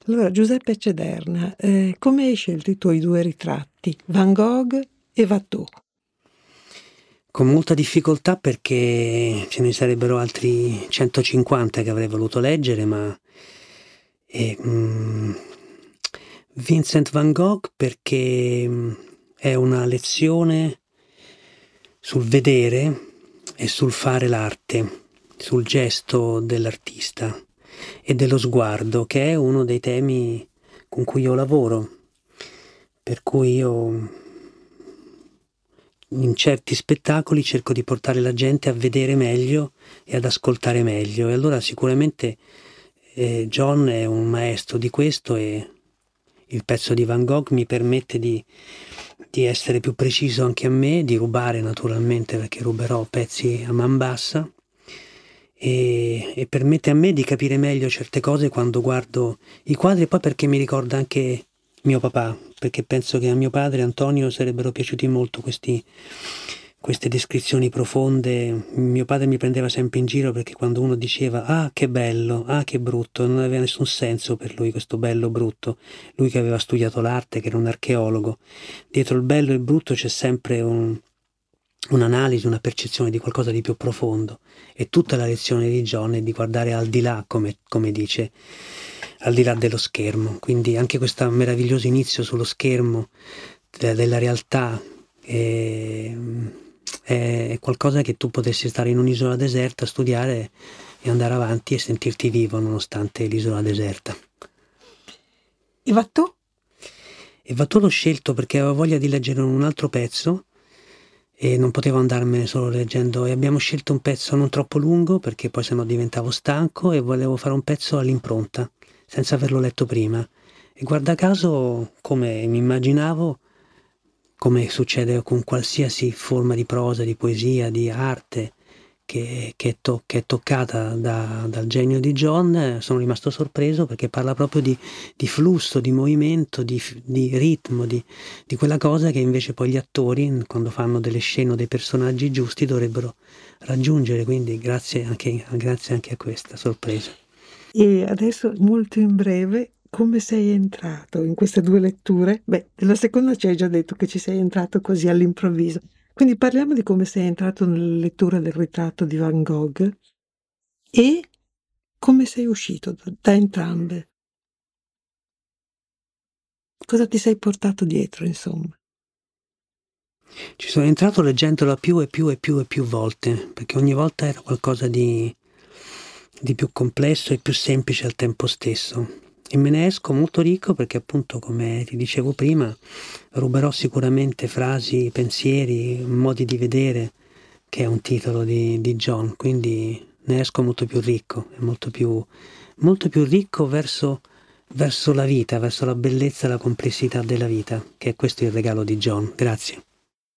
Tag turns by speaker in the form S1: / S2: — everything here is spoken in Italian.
S1: Allora, Giuseppe Cederna, come hai scelto i tuoi due ritratti, Van Gogh e Watteau?
S2: Con molta difficoltà perché ce ne sarebbero altri 150 che avrei voluto leggere, ma e, Vincent van Gogh perché è una lezione sul vedere e sul fare l'arte, sul gesto dell'artista e dello sguardo, che è uno dei temi con cui io lavoro, per cui io in certi spettacoli cerco di portare la gente a vedere meglio e ad ascoltare meglio, e allora sicuramente John è un maestro di questo, e il pezzo di Van Gogh mi permette di essere più preciso anche a me, di rubare naturalmente, perché ruberò pezzi a man bassa, e permette a me di capire meglio certe cose quando guardo i quadri, e poi perché mi ricorda anche mio papà, perché penso che a mio padre Antonio sarebbero piaciuti molto queste descrizioni profonde. Mio padre mi prendeva sempre in giro perché quando uno diceva ah che bello, ah che brutto, non aveva nessun senso per lui questo bello brutto. Lui che aveva studiato l'arte, che era un archeologo, dietro il bello e il brutto c'è sempre un'analisi, una percezione di qualcosa di più profondo, e tutta la lezione di John è di guardare al di là, come dice, al di là dello schermo. Quindi anche questo meraviglioso inizio sullo schermo della realtà è qualcosa che tu potessi stare in un'isola deserta, studiare e andare avanti e sentirti vivo nonostante l'isola deserta.
S1: E Watteau?
S2: E Watteau l'ho scelto perché avevo voglia di leggere un altro pezzo e non potevo andarmene solo leggendo, e abbiamo scelto un pezzo non troppo lungo perché poi sennò diventavo stanco, e volevo fare un pezzo all'impronta senza averlo letto prima, e guarda caso, come mi immaginavo, come succede con qualsiasi forma di prosa, di poesia, di arte che è toccata dal genio di John, sono rimasto sorpreso perché parla proprio di flusso, di movimento, di ritmo, di quella cosa che invece poi gli attori, quando fanno delle scene o dei personaggi giusti, dovrebbero raggiungere. Quindi grazie anche a questa sorpresa.
S1: E adesso, molto in breve, come sei entrato in queste due letture? Beh, nella seconda ci hai già detto che ci sei entrato così all'improvviso. Quindi parliamo di come sei entrato nella lettura del ritratto di Van Gogh e come sei uscito da entrambe. Cosa ti sei portato dietro, insomma?
S2: Ci sono entrato leggendolo più e più e più e più volte, perché ogni volta era qualcosa di più complesso e più semplice al tempo stesso. E me ne esco molto ricco perché, appunto, come ti dicevo prima, ruberò sicuramente frasi, pensieri, modi di vedere, che è un titolo di John, quindi ne esco molto più ricco, e molto più ricco verso la vita, verso la bellezza e la complessità della vita, che è questo il regalo di John. Grazie.